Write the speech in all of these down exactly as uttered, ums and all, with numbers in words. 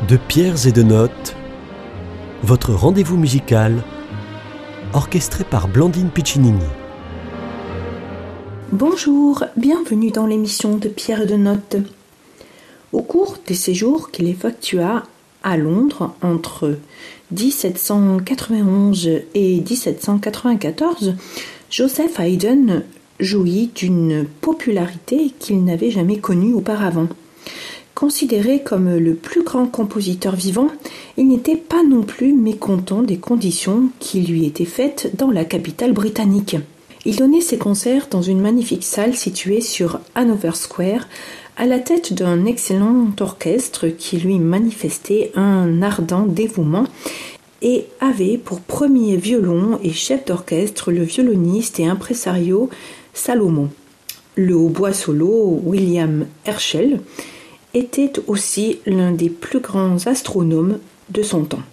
De pierres et de notes, votre rendez-vous musical, orchestré par Blandine Piccinini. Bonjour, bienvenue dans l'émission de Pierres et de notes. Au cours des séjours qu'il effectua à Londres entre dix-sept cent quatre-vingt-onze et dix-sept cent quatre-vingt-quatorze, Joseph Haydn jouit d'une popularité qu'il n'avait jamais connue auparavant. Considéré comme le plus grand compositeur vivant, il n'était pas non plus mécontent des conditions qui lui étaient faites dans la capitale britannique. Il donnait ses concerts dans une magnifique salle située sur Hanover Square, à la tête d'un excellent orchestre qui lui manifestait un ardent dévouement et avait pour premier violon et chef d'orchestre le violoniste et impresario Salomon. Le hautbois solo William Herschel était aussi l'un des plus grands astronomes de son temps.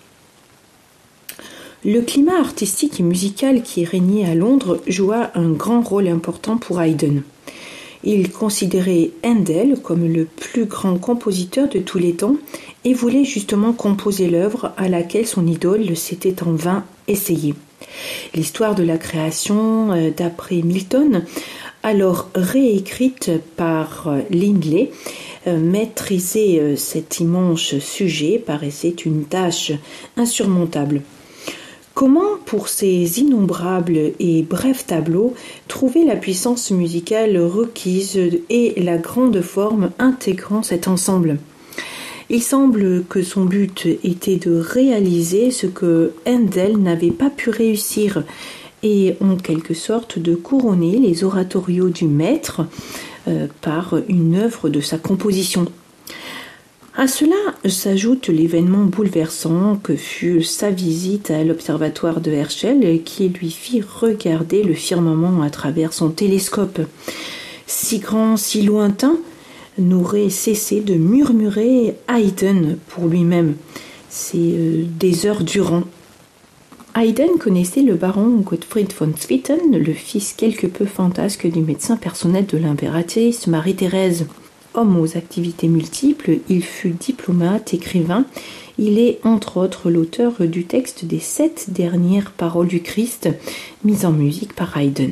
Le climat artistique et musical qui régnait à Londres joua un grand rôle important pour Haydn. Il considérait Handel comme le plus grand compositeur de tous les temps et voulait justement composer l'œuvre à laquelle son idole s'était en vain essayé. L'histoire de la création d'après Milton, alors réécrite par Lindley, maîtriser cet immense sujet paraissait une tâche insurmontable. Comment, pour ces innombrables et brefs tableaux, trouver la puissance musicale requise et la grande forme intégrant cet ensemble ? Il semble que son but était de réaliser ce que Handel n'avait pas pu réussir et en quelque sorte de couronner les oratorios du maître euh, par une œuvre de sa composition. À cela s'ajoute l'événement bouleversant que fut sa visite à l'observatoire de Herschel qui lui fit regarder le firmament à travers son télescope. Si grand, si lointain, n'aurait cessé de murmurer Haydn pour lui-même. C'est euh, des heures durant. Haydn connaissait le baron Gottfried von Swieten, le fils quelque peu fantasque du médecin personnel de l'impératrice Marie-Thérèse. Homme aux activités multiples, il fut diplomate, écrivain. Il est entre autres l'auteur du texte des sept dernières paroles du Christ, mises en musique par Haydn.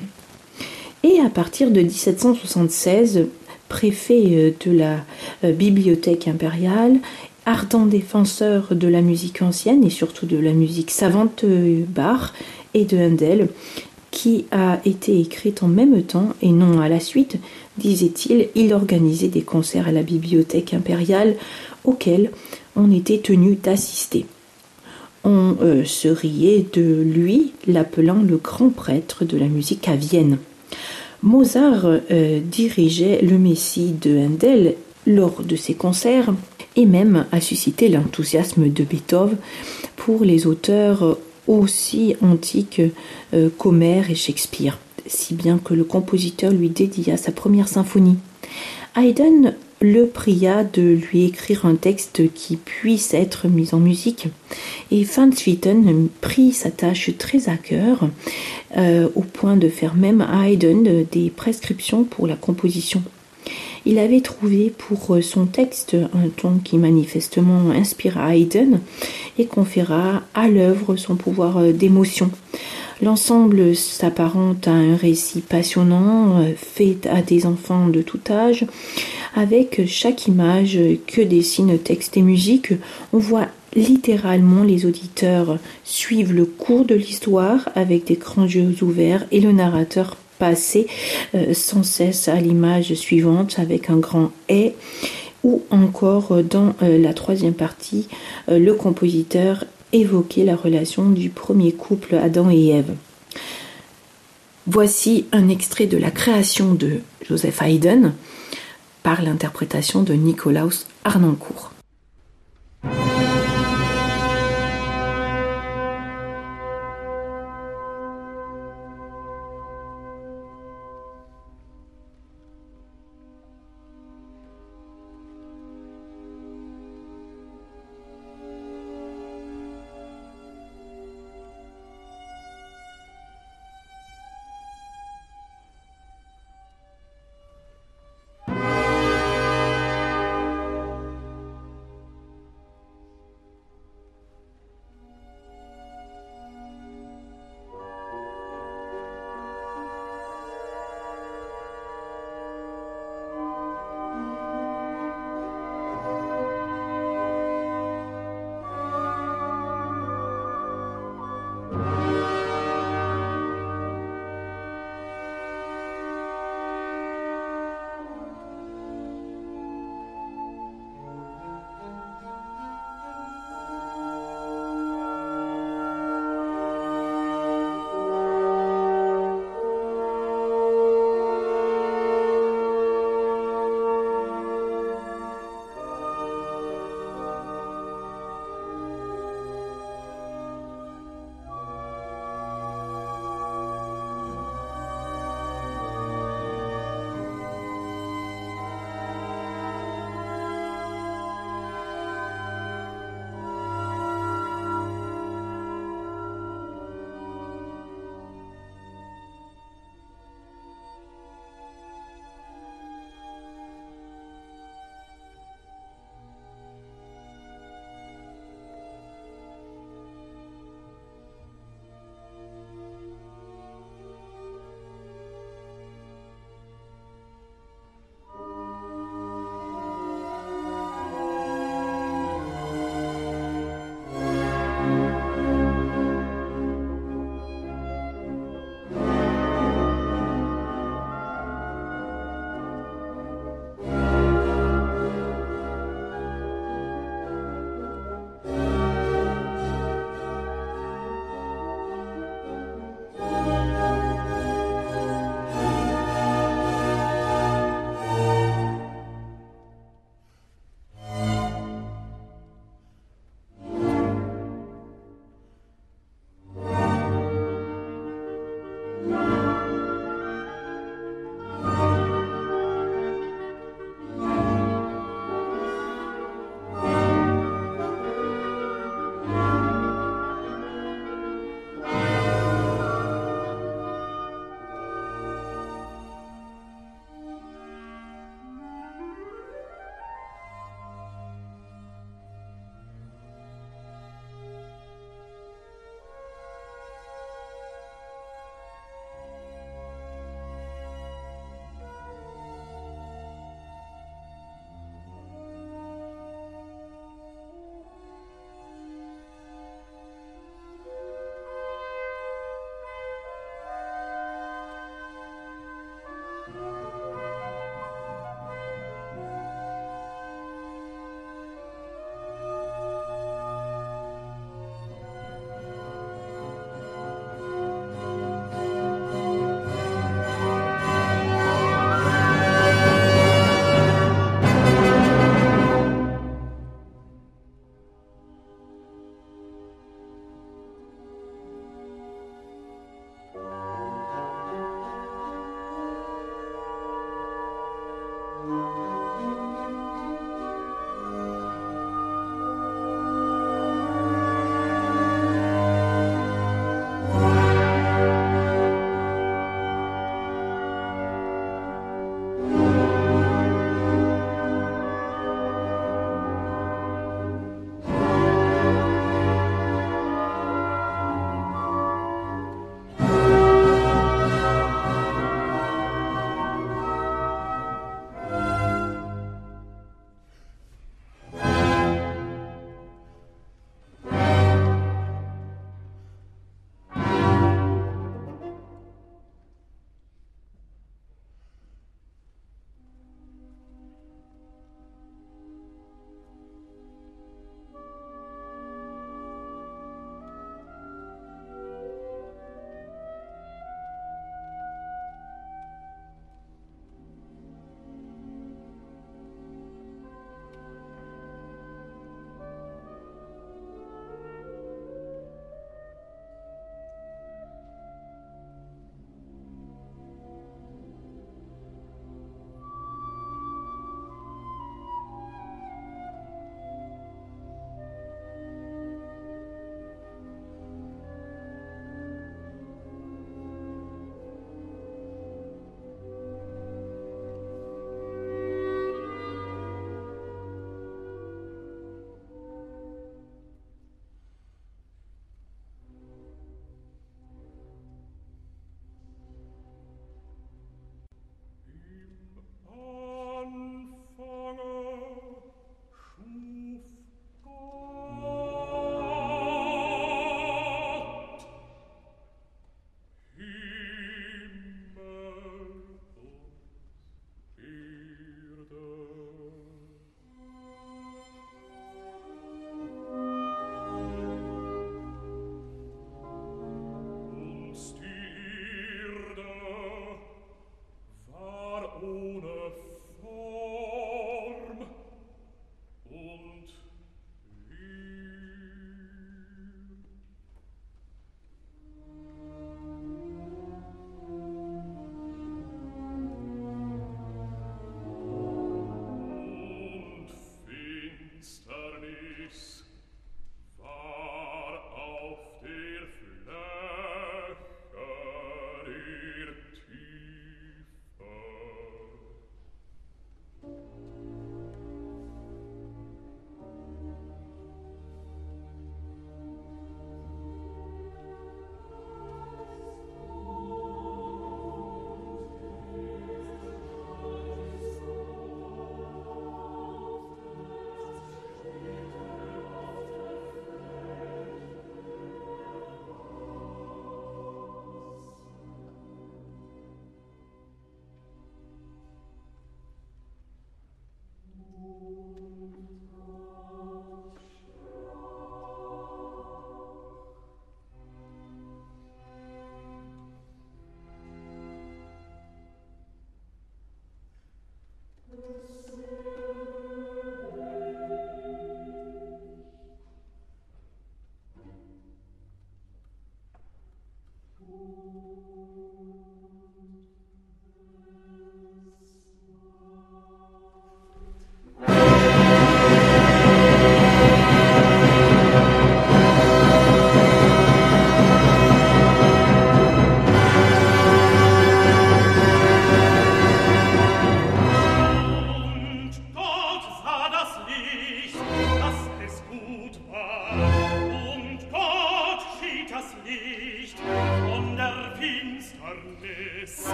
Et à partir de dix-sept cent soixante-seize, préfet de la bibliothèque impériale, ardent défenseur de la musique ancienne et surtout de la musique savante de Bach et de Handel, qui a été écrite en même temps et non à la suite, disait-il, il organisait des concerts à la bibliothèque impériale auxquels on était tenu d'assister. On euh, se riait de lui, l'appelant le grand prêtre de la musique à Vienne. Mozart euh, dirigeait le Messie de Handel lors de ses concerts et même a suscité l'enthousiasme de Beethoven pour les auteurs aussi antiques euh, qu'Homère et Shakespeare, si bien que le compositeur lui dédia sa première symphonie. Haydn le pria de lui écrire un texte qui puisse être mis en musique et Van Swieten prit sa tâche très à cœur euh, au point de faire même à Haydn des prescriptions pour la composition. Il avait trouvé pour son texte un ton qui manifestement inspira Haydn et conféra à l'œuvre son pouvoir d'émotion. L'ensemble s'apparente à un récit passionnant, fait à des enfants de tout âge. Avec chaque image que dessinent texte et musique, on voit littéralement les auditeurs suivre le cours de l'histoire avec des grands yeux ouverts et le narrateur passer euh, sans cesse à l'image suivante avec un grand « et » ou encore dans euh, la troisième partie, euh, le compositeur évoquait la relation du premier couple Adam et Ève. Voici un extrait de la création de Joseph Haydn par l'interprétation de Nikolaus Harnoncourt.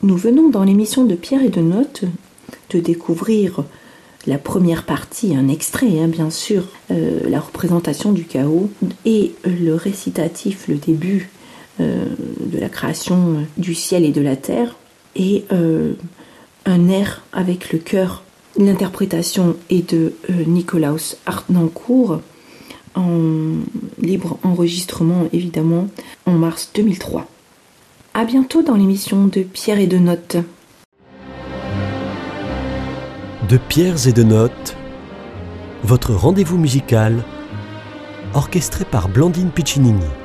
Nous venons dans l'émission de Pierre et de Notes de découvrir la première partie, un extrait hein, bien sûr, euh, la représentation du chaos et le récitatif, le début euh, de la création du ciel et de la terre, et euh, un air avec le chœur. L'interprétation est de euh, Nicolaus Hartnencourt, en libre enregistrement évidemment, en mars deux mille trois. À bientôt dans l'émission de Pierre et de Notes. De Pierres et de Notes, votre rendez-vous musical, orchestré par Blandine Piccinini.